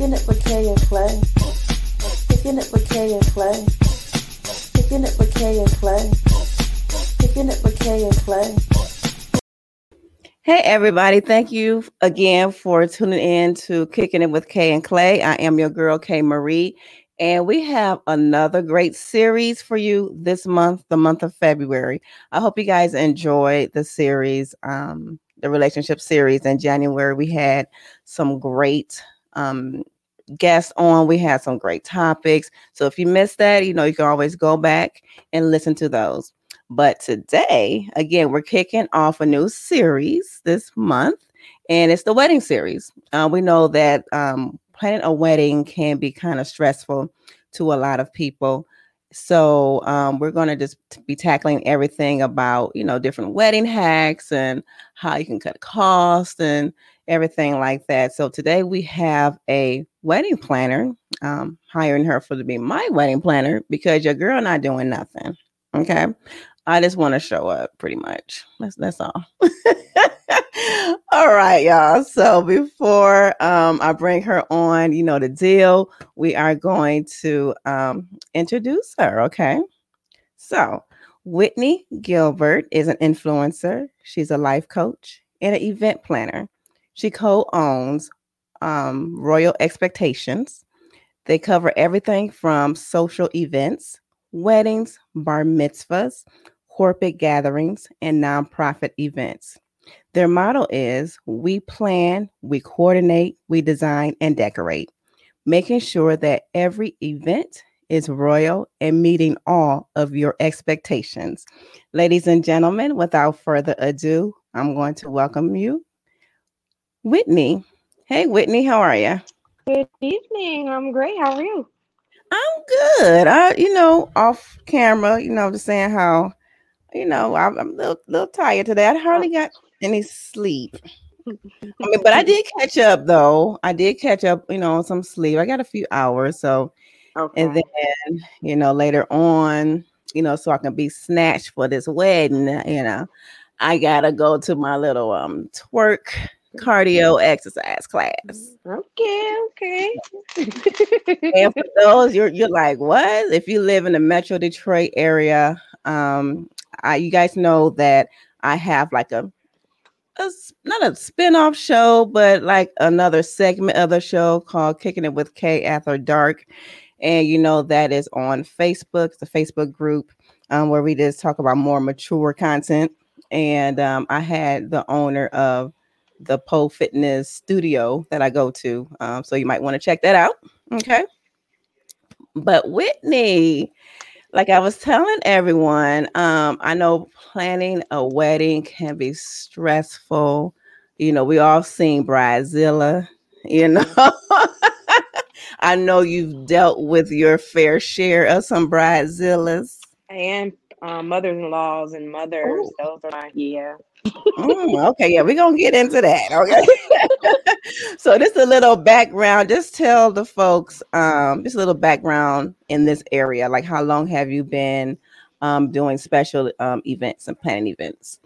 Kicking it with Kay and Clay. Kicking it with Kay and Clay. Kicking it with Kay and Clay. Kicking it with Kay and Clay. Hey everybody, thank you again for tuning in to Kicking It with Kay and Clay. I am your girl Kay Marie, and we have another great series for you this month, the month of February. I hope you guys enjoyed the series, the relationship series. In January, we had some great guests on. We had some great topics. So if you missed that, you can always go back and listen to those. But today, again, we're kicking off a new series this month, and it's the wedding series. We know that planning a wedding can be kind of stressful to a lot of people. So we're going to just be tackling everything about, different wedding hacks and how you can cut costs and everything like that. So today we have a wedding planner, hiring her to be my wedding planner because your girl not doing nothing. Okay. I just want to show up pretty much. That's all. All right, y'all. So before I bring her on, you know the deal. We are going to introduce her, okay? So Whitney Gilbert is an influencer. She's a life coach and an event planner. She co-owns Royal Expectations. They cover everything from social events, weddings, bar mitzvahs, corporate gatherings, and nonprofit events. Their motto is we plan, we coordinate, we design, and decorate, making sure that every event is royal and meeting all of your expectations. Ladies and gentlemen, without further ado, I'm going to welcome you, Whitney. Hey, Whitney, how are you? Good evening. I'm great. How are you? I'm good. Off camera, just saying how, I'm a little tired today. I hardly got any sleep. But I did catch up though. I did catch up, on some sleep. I got a few hours. So, and Okay. then, later on, so I can be snatched for this wedding, I gotta go to my little twerk cardio exercise class. Okay. And for those you're like, what? If you live in the Metro Detroit area, you guys know that I have like not a spin-off show, but like another segment of the show called Kicking It with Kay After Dark. And that is on Facebook. It's a Facebook group where we just talk about more mature content. And I had the owner of the Pole Fitness studio that I go to. So you might want to check that out. Okay. But Whitney, like I was telling everyone, I know planning a wedding can be stressful. We all seen Bridezilla, you know. I know you've dealt with your fair share of some Bridezillas. And mothers-in-laws and mothers, Oh, those are my, yeah. okay, yeah, we're gonna get into that. Okay. So just a little background, just tell the folks just a little background in this area. Like how long have you been doing special events and planning events?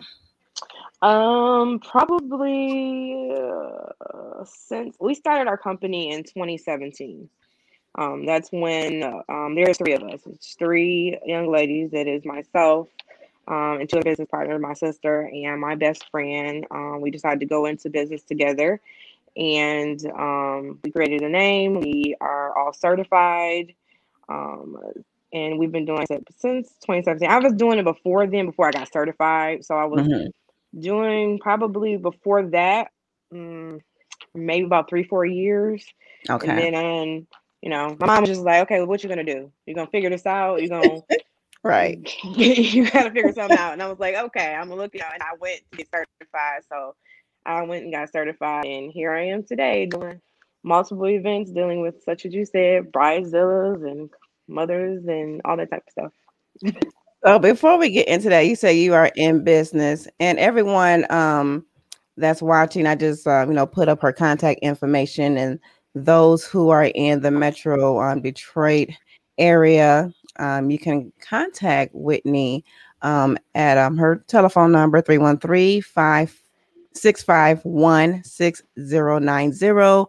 Probably since we started our company in 2017. That's when there's three of us. It's three young ladies. That is myself, and two other business partners, my sister and my best friend. We decided to go into business together, and we created a name. We are all certified, um, and we've been doing it since 2017. I was doing it before then, before I got certified. So I was Hmm. doing probably before that, maybe about 3-4 years, and Okay. then my mom was just like, "Okay, well, what you gonna do? You gonna figure this out? You gonna Right. you gotta figure something out." And I was like, "Okay, I'm gonna look it out." And I went to get certified, so I went and got certified, and here I am today doing multiple events, dealing with, such as you said, bridezillas and mothers and all that type of stuff. So before we get into that, you say you are in business, and everyone that's watching, I just put up her contact information, and those who are in the Metro Detroit area, you can contact Whitney at her telephone number 313-565-1090,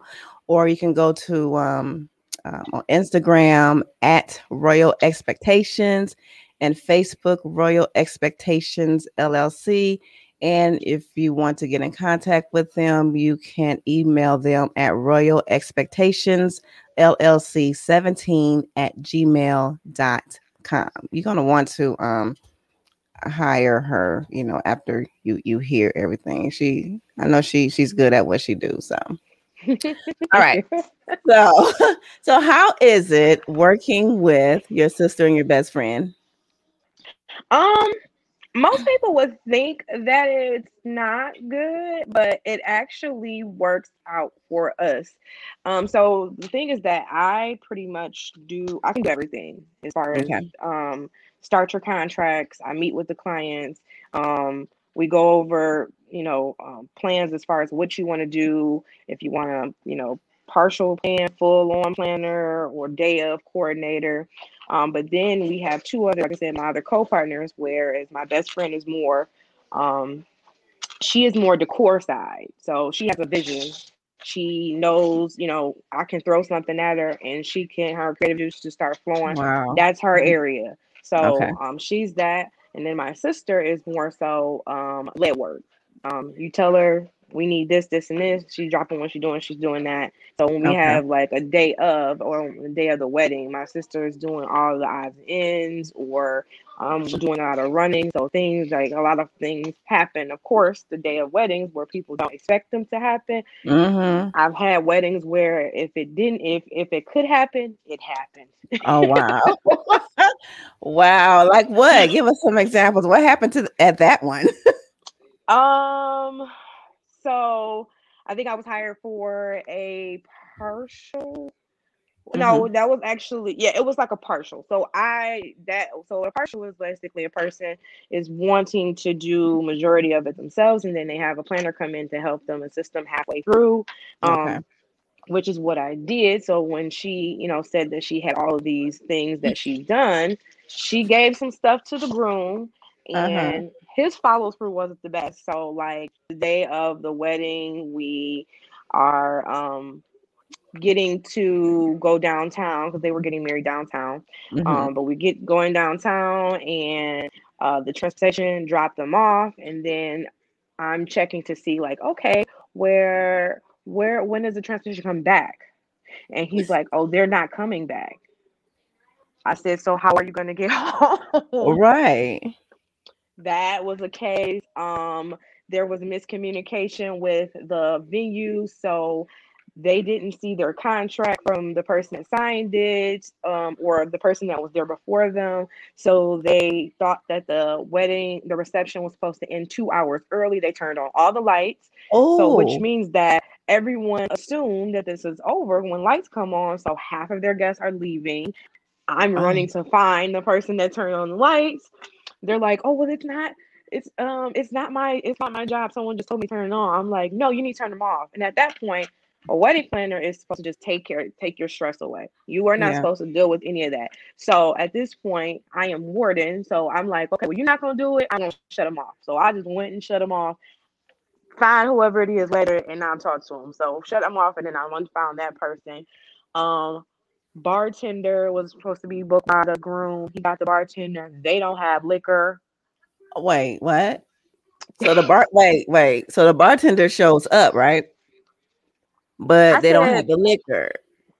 or you can go to on Instagram at Royal Expectations and Facebook Royal Expectations LLC. And if you want to get in contact with them, you can email them at Royal Expectations LLC 17 at gmail.com. You're going to want to hire her, after you hear everything. I know she's good at what she do. So all right. So so how is it working with your sister and your best friend? Um, Most people would think that it's not good, but it actually works out for us. So the thing is that I can do everything as far as Okay. start your contracts. I meet with the clients. We go over, plans as far as what you want to do. If you want to, partial plan, full on planner, or day of coordinator. But then we have two other, like I said, my other co-partners, whereas my best friend is more, she is more decor side. So she has a vision. She knows, I can throw something at her and her creative juice to start flowing. Wow. That's her area. Okay. So she's that. And then my sister is more so lead work. You tell her we need this, this, and this. She's dropping what she's doing that. So when we Okay. have like a day of or the day of the wedding, my sister is doing all the odds and ends, or doing a lot of running. So things like a lot of things happen, of course, the day of weddings where people don't expect them to happen. Mm-hmm. I've had weddings where if it could happen, it happened. Oh wow. Wow. Like what? Give us some examples. What happened at that one? So I think I was hired for a partial. No, Mm-hmm. that was actually, yeah, it was like a partial. So a partial is basically a person is wanting to do majority of it themselves, and then they have a planner come in to help them, assist them halfway through. Okay. Which is what I did. So when she, said that she had all of these things that she's done, she gave some stuff to the groom, Uh-huh. and his follow through wasn't the best. So like the day of the wedding, we are getting to go downtown because they were getting married downtown. Mm-hmm. But we get going downtown, and the transportation dropped them off, and then I'm checking to see like, okay, when does the transportation come back? And he's like, oh, they're not coming back. I said, so how are you going to get home? Right. That was the case. There was miscommunication with the venue, so they didn't see their contract from the person that signed it, or the person that was there before them. So they thought that the reception was supposed to end 2 hours early. They turned on all the lights. So, which Oh. means that everyone assumed that this is over when lights come on. So half of their guests are leaving. I'm running to find the person that turned on the lights. They're like, oh, well, it's not my job. Someone just told me to turn it on. I'm like, no, you need to turn them off. And at that point, a wedding planner is supposed to just take your stress away. You are not Yeah. supposed to deal with any of that. So at this point, I am warden. So I'm like, okay, well, you're not gonna do it. I'm gonna shut them off. So I just went and shut them off. Find whoever it is later, and I'll talk to them. So shut them off, and then I went to find that person. Um, Bartender was supposed to be booked by the groom. He got the bartender. They don't have liquor. Wait, what? So wait. So the bartender shows up, right? I But they don't have said, the liquor.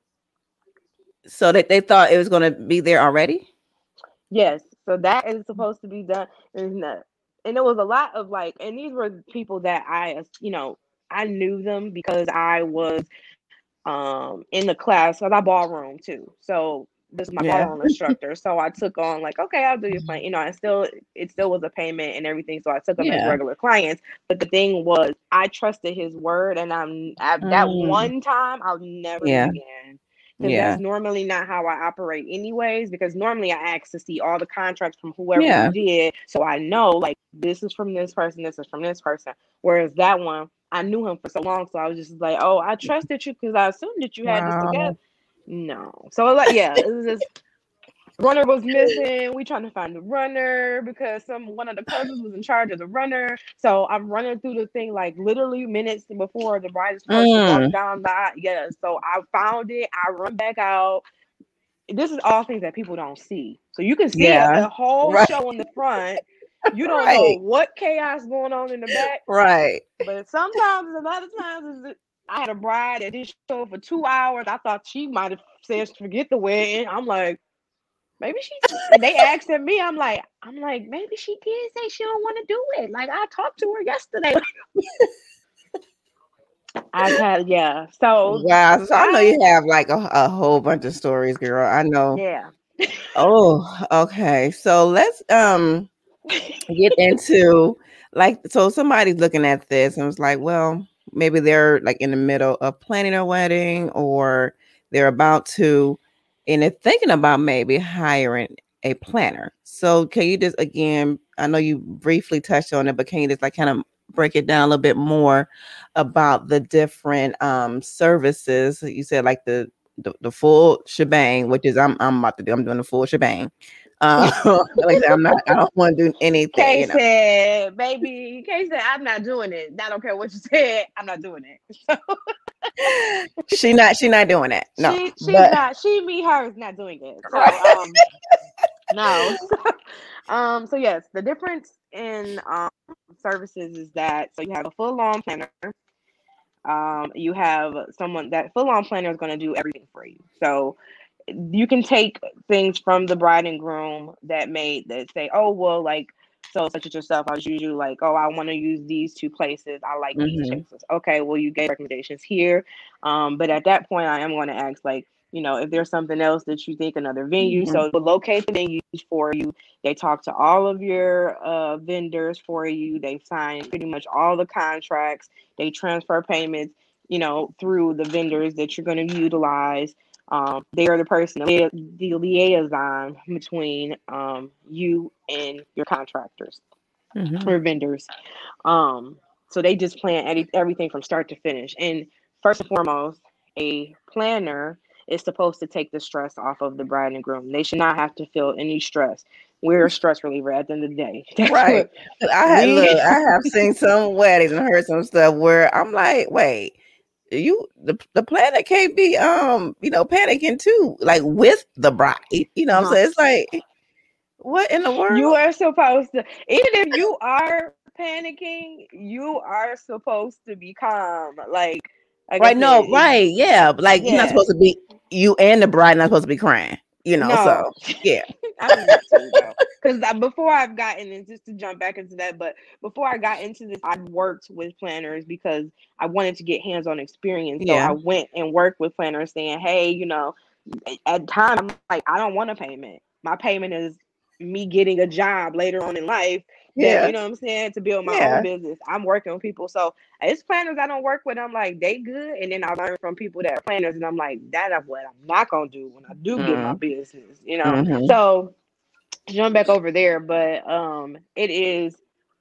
So that they thought it was going to be there already? yes. So that is supposed to be done. And it was a lot of like, and these were people that I knew them because I was in the class because I ballroom too. So this is my Yeah. ballroom instructor. So I took on like, okay, I'll do your plan. It still was a payment and everything. So I took them as Yeah. regular clients. But the thing was, I trusted his word, and that Mm, one time I'll never do it yeah. again. Because that's Yeah. normally not how I operate, anyways. Because normally I ask to see all the contracts from whoever we Yeah. did, so I know like this is from this person, this is from this person. Whereas that one, I knew him for so long, so I was just like, oh, I trusted you because I assumed that you had this together. Wow. No, so like, yeah, it was just runner was missing. We trying to find the runner because one of the cousins was in charge of the runner. So I'm running through the thing like literally minutes before the bride is supposed to walk down the aisle. Yeah, so I found it. I run back out. This is all things that people don't see. So you can see a whole show in the front. You don't know what chaos going on in the back. Right. But sometimes, a lot of times, I had a bride that didn't show for 2 hours. I thought she might have said forget the wedding. I'm like, maybe she. And they asked me. I'm like, maybe she did say she don't want to do it. Like I talked to her yesterday. I've had So wow. So I know you have like a whole bunch of stories, girl. I know. Yeah. Oh, okay. So let's get into so somebody's looking at this and was like, well, maybe they're like in the middle of planning a wedding or they're about to, and they're thinking about maybe hiring a planner. So can you just, again, I know you briefly touched on it, but can you just like kind of break it down a little bit more about the different services? You said like the full shebang, which is I'm about to do. I'm doing the full shebang. Like I said, I don't want to do anything. Kay said, baby, Kay said, I'm not doing it. I don't care what you said. I'm not doing it. She not doing it. No, she's not. She, me, her is not doing it. So, no. So yes, the difference in services is that you have a full-on planner. You have someone that full-on planner is going to do everything for you. So you can take things from the bride and groom that say, oh, well, like, so such as yourself, I was usually like, oh, I want to use these 2 places. I like these places. Okay, well, you gave recommendations here. But at that point, I am going to ask, like, if there's something else that you think, another venue. So we'll locate the venues for you. They talk to all of your vendors for you. They sign pretty much all the contracts. They transfer payments, through the vendors that you're going to utilize. They are the person, the liaison between you and your contractors or vendors. So they just plan everything from start to finish. And first and foremost, a planner is supposed to take the stress off of the bride and groom. They should not have to feel any stress. We're a stress reliever at the end of the day. Right. I have seen some weddings and heard some stuff where I'm like, wait. The planner can't be panicking too, like with the bride. What I'm saying? It's like, what in the world? You are supposed to, even if you are panicking, you are supposed to be calm. Like right, no, right, yeah. Like you're not supposed to be, you and the bride not supposed to be crying. No. So yeah. I'm not too, though. Because before I've gotten, and just to jump back into that, but before I got into this, I worked with planners because I wanted to get hands-on experience. So I went and worked with planners saying, hey, at time, I'm like, I don't want a payment. My payment is me getting a job later on in life. That, you know what I'm saying, to build my own business. I'm working with people. So it's planners I don't work with. I'm like, they good. And then I learn from people that are planners. And I'm like, that's what I'm not going to do when I do get my business, So jump back over there. But it is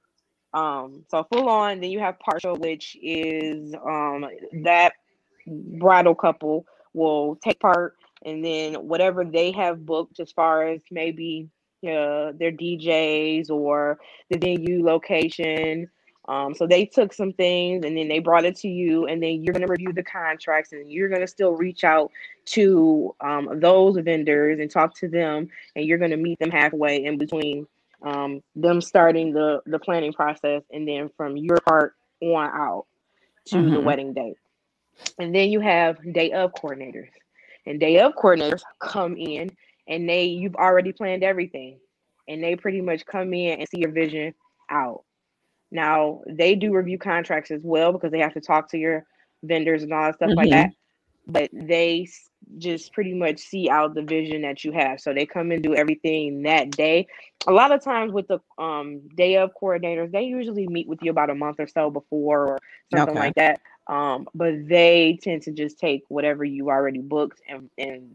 so full on. Then you have partial, which is that bridal couple will take part. And then whatever they have booked as far as maybe their DJs or the venue location. So they took some things and then they brought it to you, and then you're going to review the contracts, and you're going to still reach out to those vendors and talk to them, and you're going to meet them halfway in between them starting the planning process, and then from your part on out to the wedding date. And then you have day of coordinators, and day of coordinators come in, and you've already planned everything, and they pretty much come in and see your vision out. Now, they do review contracts as well because they have to talk to your vendors and all that stuff like that. But they just pretty much see out the vision that you have. So they come and do everything that day. A lot of times with the day of coordinators, they usually meet with you about a month or so before or something like that. But they tend to just take whatever you already booked and and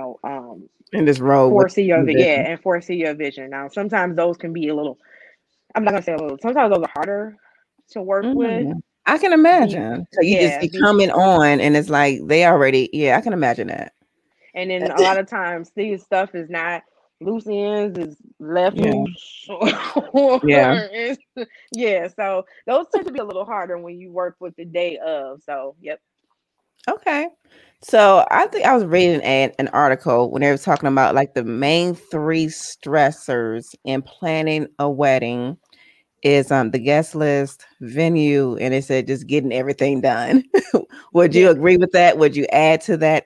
this road foresee your and foresee your vision. Now, sometimes those can be a little, I'm not gonna say a little, sometimes those are harder to work with. I can imagine. So you just coming on and it's like they already, I can imagine that. And then a lot of times these stuff is not loose ends is left Yeah. loose. Or Yeah. yeah, so those tend to be a little harder when you work with the day of. So, yep. Okay. So I think I was reading an article when they were talking about like the main three stressors in planning a wedding is the guest list, venue, and it said just getting everything done. Would you Yeah. agree with that? Would you add to that?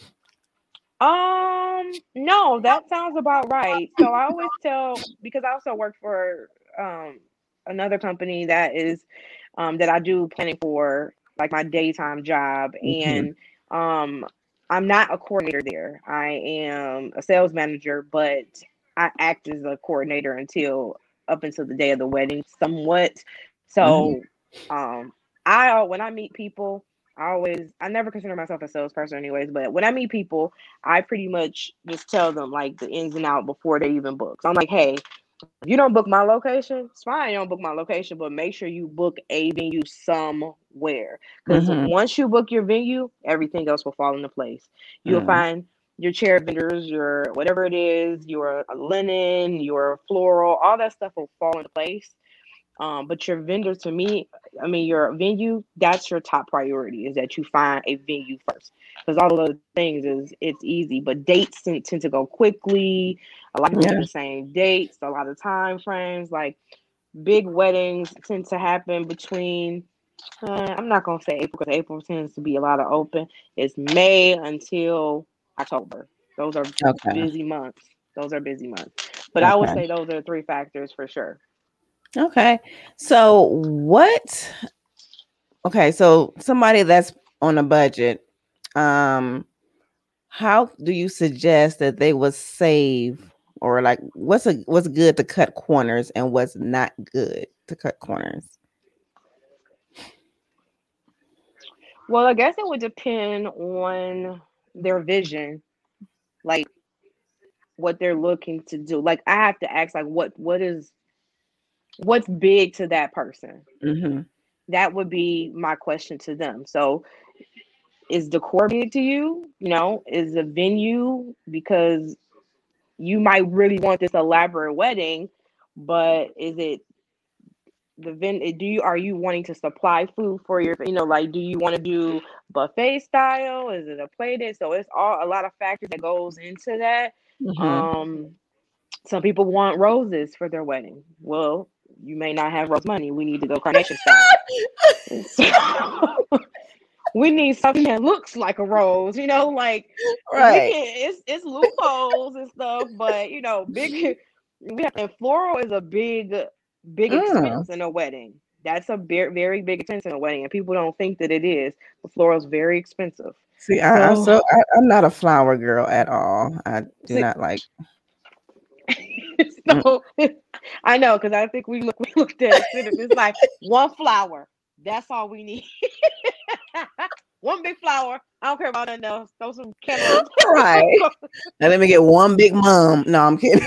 No, that sounds about right. So I always tell, because I also work for um another company that is that I do planning for, like my daytime job, Mhm. and um I'm not a coordinator there. I am a sales manager, but I act as a coordinator until up until the day of the wedding somewhat. Mhm. So um I when I meet people, I never consider myself a salesperson anyways, but when I meet people, I pretty much just tell them like the ins and out before they even book. So I'm like, hey, if you don't book my location, it's fine. You don't book my location, but make sure you book a venue somewhere. Because Mhm. once you book your venue, everything else will fall into place. You'll Mm. find your chair vendors, your whatever it is, your linen, your floral, all that stuff will fall into place. But your vendor, to me, I mean, your venue, that's your top priority, is that you find a venue first. Because all of those things is it's easy, but dates tend to go quickly. A lot of people Yeah. get the same dates, a lot of time frames. Like big weddings tend to happen between, I'm not going to say April because April tends to be a lot of open. It's May until October. Those are Okay. busy months. Those are busy months. But I would Okay. say those are three factors for sure. Okay. So what? Okay. So somebody that's on a budget, um, how do you suggest that they would save, or like what's good to cut corners and what's not good to cut corners? Well, I guess it would depend on their vision, like what they're looking to do. Like I have to ask, like what's big to that person. Mm-hmm. That would be my question to them. So, is decor big to you? You know, is the venue, because you might really want this elaborate wedding, but is it do you are you wanting to supply food for your, like, do you want to do buffet style, is it a plated? So it's all a lot of factors that goes into that. Mm-hmm. um some people want roses for their wedding. Well, you may not have rose money, we need to go carnation style. So we need something that looks like a rose, like we Right. can, it's loopholes and stuff, but big, we have, and floral is a big Mm. expense in a wedding. That's a very, very big expense in a wedding, and people don't think that it is. But floral is very expensive. See, So, I'm not a flower girl at all. I do see, not like. Mm. so I know, because I think we looked at it. It's like one flower. That's all we need. One big flower. I don't care about nothing else. Throw some cantaloupes. Right. Now let me get one big mom. No, I'm kidding.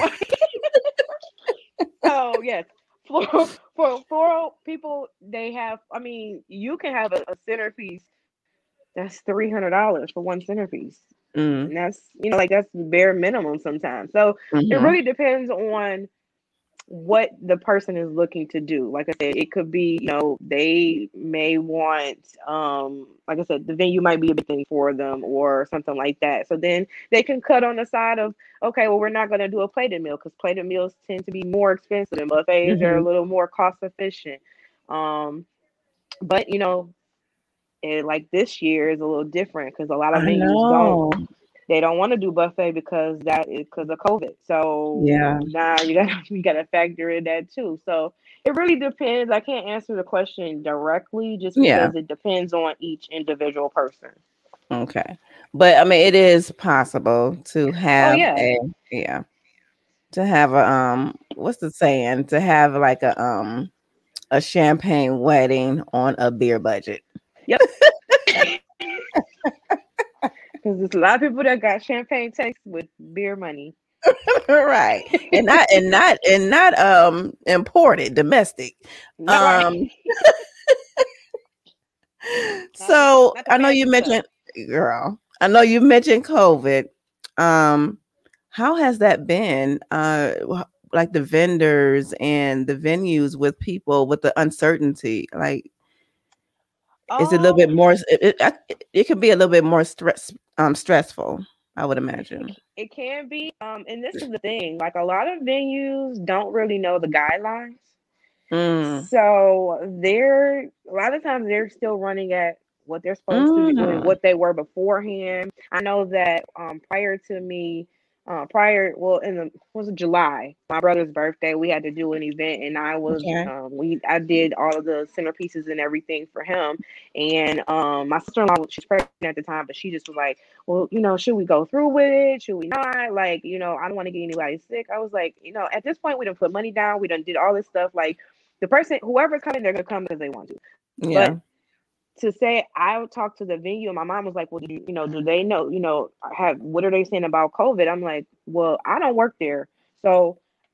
So yes, for floral people, they have. I mean, you can have a centerpiece that's $300 for one centerpiece, Mm. and that's, like, that's bare minimum sometimes. So it Mm-hmm. really depends on what the person is looking to do. Like I said, it could be, they may want, like I said, the venue might be a big thing for them or something like that. So then they can cut on the side of, okay, well, we're not going to do a plated meal, because plated meals tend to be more expensive and buffets are a Mm-hmm. little more cost efficient. But like this year is a little different because a lot of I venues don't, know. they don't want to do buffet because that is because of COVID. So Yeah. now you gotta factor in that too. So it really depends. I can't answer the question directly just Yeah. because it depends on each individual person. Okay. But I mean, it is possible to Oh have yeah. yeah, to have a what's the saying? To have like a champagne wedding on a beer budget. Yep. Because there's a lot of people that got champagne taste with beer money. Right. And not imported, domestic. Not right. Um Not the so not the I know you fancy stuff. mentioned, girl, I know you mentioned COVID. Um How has that been? Like the vendors and the venues with people with the uncertainty. Like, is it a little Um, bit more? It can be a little bit more stressful, I would it imagine. it can be. And this is the thing. Like a lot of venues don't really know the guidelines. Mm. So they're a lot of times they're still running at what they're supposed to do and Mm. what they were beforehand. I know that prior to me, prior well in the was it July, my brother's birthday, we had to do an event and Okay. I did all of the centerpieces and everything for him. And my sister-in-law, she's pregnant at the time, but she just was like, well, should we go through with it? Should we not? Like, I don't want to get anybody sick. I was like, at this point we done put money down, we done did all this stuff. Like the person, whoever's coming, they're gonna come because they want to. But Yeah. to say I would talk to the venue, and my mom was like, "Well, do they know? Have what are they saying about COVID?" I'm like, "Well, I don't work there, so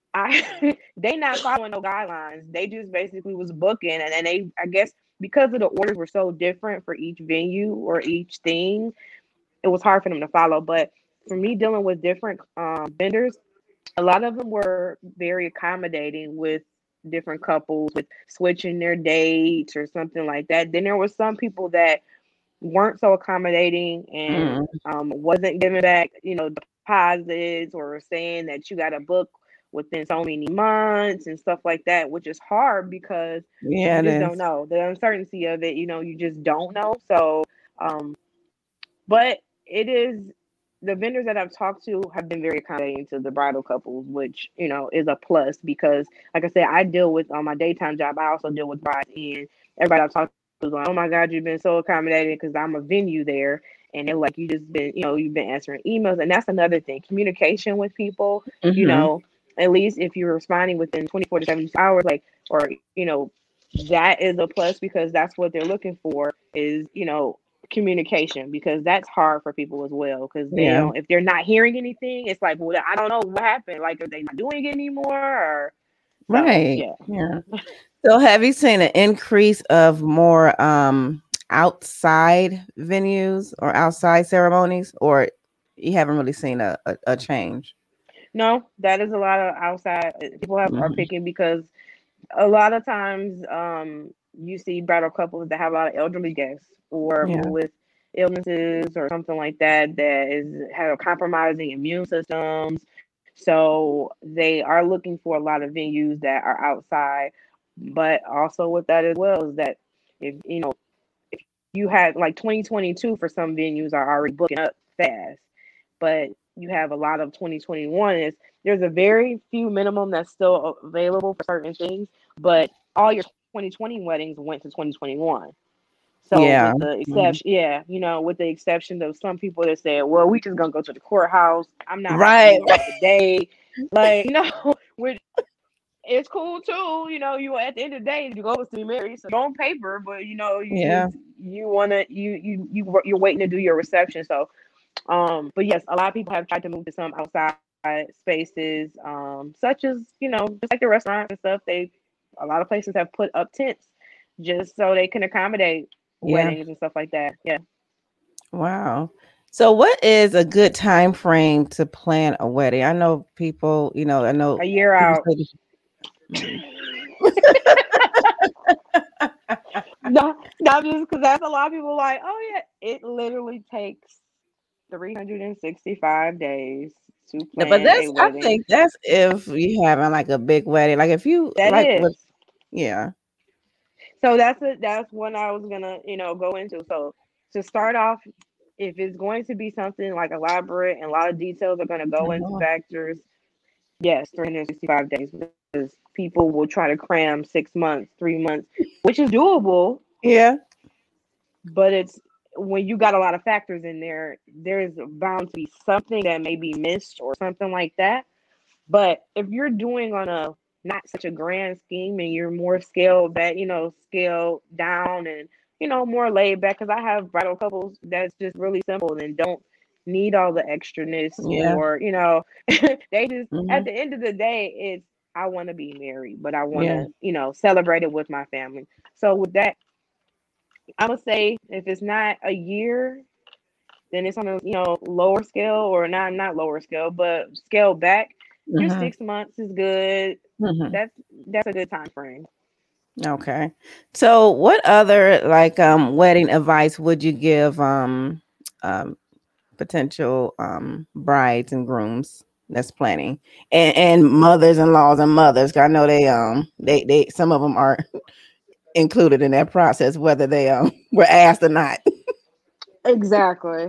I they not following no guidelines. They just basically was booking, and then they, I guess, because of the orders were so different for each venue or each thing, it was hard for them to follow. But for me, dealing with different vendors, a lot of them were very accommodating with different couples with switching their dates or something like that. Then there were some people that weren't so accommodating and Mm. wasn't giving back, deposits or saying that you got to book within so many months and stuff like that, which is hard because Yeah, you it just don't is. know the uncertainty of it. You just don't know. So, um, but it is the vendors that I've talked to have been very accommodating to the bridal couples, which is a plus because, like I said, I deal with on my daytime job. I also deal with brides, and everybody I've talked to is like, "Oh my God, you've been so accommodating," because I'm a venue there, and they're like, "You just been, you've been answering emails," and that's another thing, communication with people. You Mm-hmm. know, at least if you're responding within 24 to 72 hours, like, or that is a plus because that's what they're looking for is communication because that's hard for people as well because they Yeah. don't if they're not hearing anything it's like well I don't know what happened like are they not doing it anymore or so Right. yeah. Yeah. So have you seen an increase of more outside venues or outside ceremonies, or you haven't really seen a change? No, that is a lot of outside people are Hmm. picking because a lot of times you see bridal couples that have a lot of elderly guests or Yeah. people with illnesses or something like that is have compromising immune systems. So they are looking for a lot of venues that are outside. But also with that as well is that if you had like 2022 for some venues are already booking up fast, but you have a lot of 2021 is there's a very few minimum that's still available for certain things, but all your 2020 weddings went to 2021. So Yeah. with the Mhm. exception, yeah, with the exception of some people that said, "Well, we just gonna go to the courthouse. I'm not about to Right. move up the day." Like, which it's cool too. You at the end of the day, you go to be married, so on paper, but you Yeah. just you wanna you're waiting to do your reception. So, but yes, a lot of people have tried to move to some outside spaces, such as just like the restaurants and stuff. A lot of places have put up tents just so they can accommodate Yeah. weddings and stuff like that. Yeah. Wow. So what is a good time frame to plan a wedding? I know people, I know A year people out. say this. Mhm. Not just because that's a lot of people like, oh yeah, it literally takes 365 days to Yeah, but plan a I wedding. think that's if you having like a big wedding. Like if you That like what, is. yeah. So that's what I was gonna, go into. So to start off, if it's going to be something like elaborate and a lot of details are gonna go into Uh-huh. factors, yes, 365 days because people will try to cram 6 months, 3 months, which is doable, Yeah. but it's when you got a lot of factors in there, there's bound to be something that may be missed or something like that. But if you're doing on a not such a grand scheme and you're more scaled back, scaled down and more laid back, because I have bridal couples that's just really simple and don't need all the extraness Yeah. or they just at Hmm. the end of the day it's I want to be married, but I want Yeah. to celebrate it with my family. So with that, I'm gonna say if it's not a year, then it's on a lower scale, or not lower scale, but scale back. Your Mm-hmm. 6 months is good. Mm-hmm. That's a good time frame. Okay. So what other like wedding advice would you give potential brides and grooms that's planning and mothers-in-laws and mothers? 'Cause I know they some of them are included in that process, whether they were asked or not. Exactly.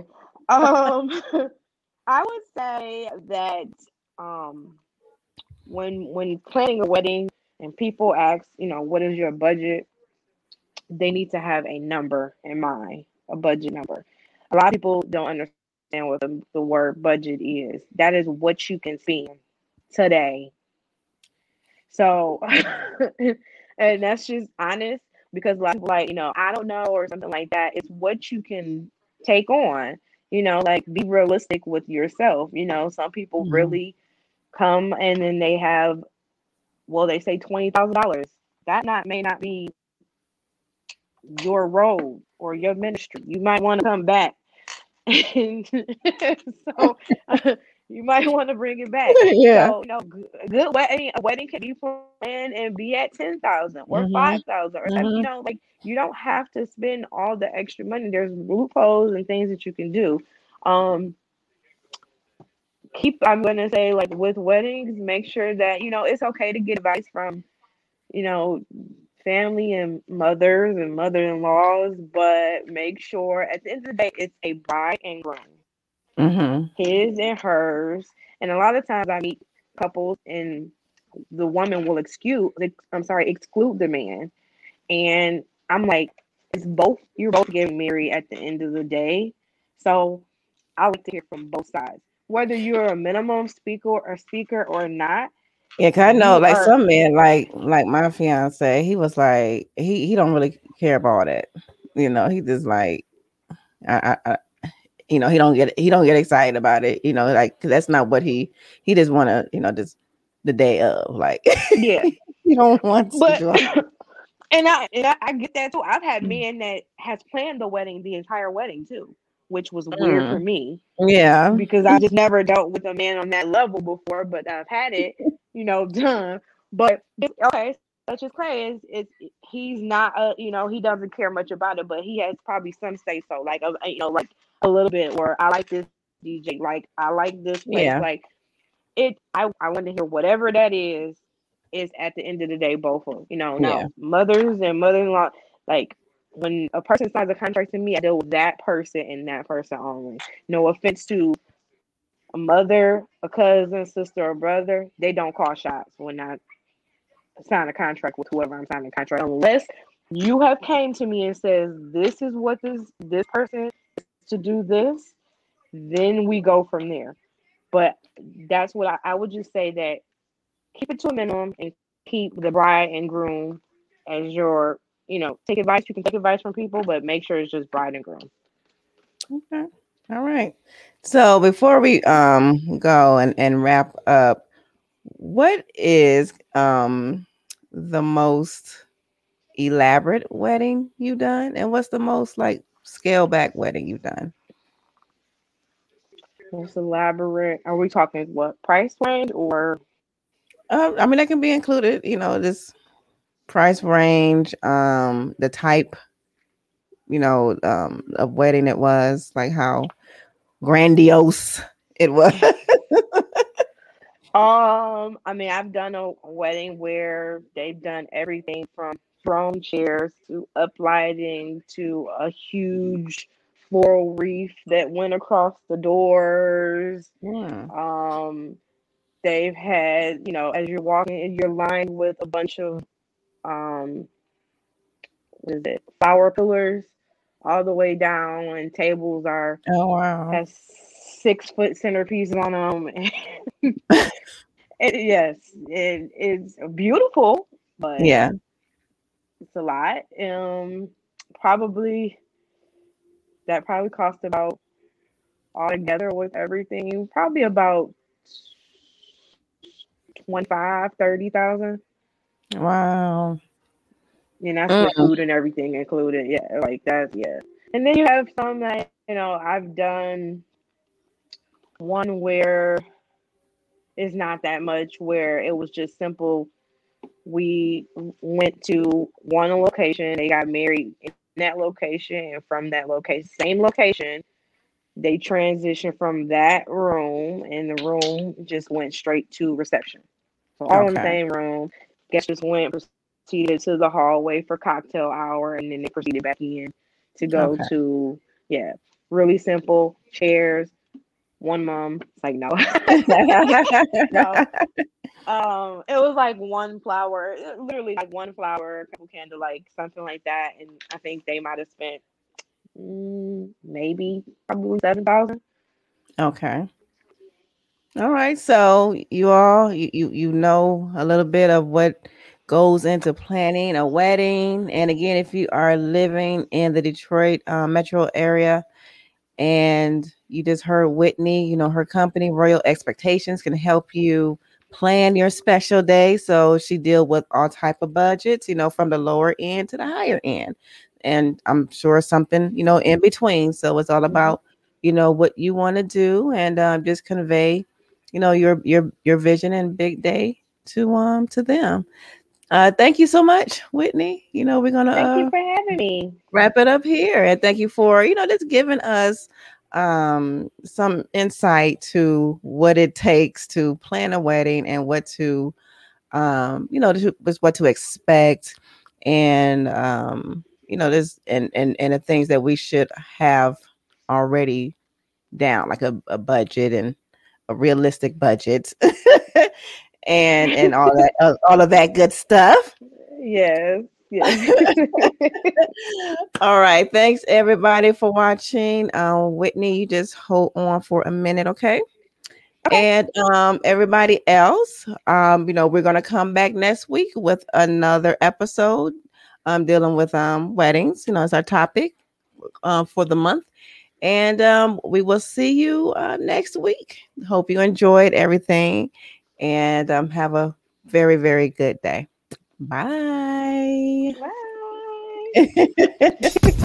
I would say that um, when planning a wedding and people ask, what is your budget, they need to have a number in mind, a budget number. A lot of people don't understand what the word budget is. That is what you can spend today. So, and that's just honest, because a lot of people like, I don't know, or something like that. It's what you can take on, like be realistic with yourself. Some people Mhm. really come and then they have, well, they say $20,000. That not may not be your role or your ministry. You might want to come back. And so you might want to bring it back. Yeah. So, good wedding, a wedding can be planned and be at 10,000 or Mhm. 5,000 or something. Mhm. Like, you don't have to spend all the extra money. There's loopholes and things that you can do. Um, I'm gonna say, like, with weddings, make sure that it's okay to get advice from you know family and mothers and mother-in-laws, but make sure at the end of the day it's a bride and groom, Mhm. his and hers. And a lot of times I meet couples and the woman will exclude the man. And I'm like, you're both getting married at the end of the day. So I like to hear from both sides. Whether you're a minimum speaker or not, Yeah, 'cause I know you like are some men like my fiance, he was like he don't really care about that. He just like I he don't get excited about it. Like 'cause that's not what he just want to just the day of like yeah. he don't want to But do it. and I get that too. I've had men that has planned the entire wedding too, which was weird for Mm, me, yeah, because I just never dealt with a man on that level before, but I've had it, done. But okay, such as Clay he's not he doesn't care much about it, but he has probably some say so, like like a little bit, or I like this DJ, like I like this place, yeah, like I want to hear whatever that is at the end of the day, both of yeah. now mothers and mother-in-law, like when a person signs a contract to me, I deal with that person and that person only. No offense to a mother, a cousin, sister, or brother, they don't call shots when I sign a contract with whoever I'm signing a contract, unless you have came to me and says this is what this person is to do this, then we go from there. But that's what I would just say, that keep it to a minimum and keep the bride and groom as your, take advice. You can take advice from people, but make sure it's just bride and groom. Okay. All right. So before we go and wrap up, what is the most elaborate wedding you've done, and what's the most like scale back wedding you've done? Let's elaborate. Are we talking what price range or? I mean, that can be included. This price range, the type, of wedding it was, like how grandiose it was. I mean, I've done a wedding where they've done everything from throne chairs to uplighting to a huge floral wreath that went across the doors. Yeah. Um, they've had, as you're walking, you're lined with a bunch of um, what is it, flower pillars all the way down, and tables Oh wow. has 6 foot centerpieces on them. Yes, it's beautiful, but Yeah. it's a lot. Probably that probably cost about, all together with everything, probably about 25, 30,000. Wow. And that's with Mm. food and everything included. Yeah, like that's, yeah. And then you have some that I've done one where it's not that much, where it was just simple. We went to one location, they got married in that location, and from that location, same location, they transitioned from that room, and the room just went straight to reception. So all in the Okay. same room. Guests just proceeded to the hallway for cocktail hour, and then they proceeded back in to go Okay. to, yeah, really simple chairs, one mom. It's like, no. No. It was like one flower, literally like one flower, a couple candle, like something like that. And I think they might have spent maybe probably 7,000. Okay. All right. So you all you know a little bit of what goes into planning a wedding. And again, if you are living in the Detroit metro area and you just heard Whitney, her company Royal Expectations can help you plan your special day. So she deal with all type of budgets, from the lower end to the higher end. And I'm sure something, in between. So it's all Mm-hmm. about, what you want to do and just convey, your vision and big day to them. Thank you so much, Whitney. We're gonna Thank you for having me. wrap it up here. And thank you for, just giving us some insight to what it takes to plan a wedding and what to what to expect and this and the things that we should have already down, like a budget and a realistic budget and all of that good stuff. Yes, yes. All right. Thanks everybody for watching. Whitney, you just hold on for a minute, okay? Okay. And everybody else, we're gonna come back next week with another episode dealing with weddings, as our topic for the month. And we will see you next week. Hope you enjoyed everything and have a very, very good day. Bye. Bye.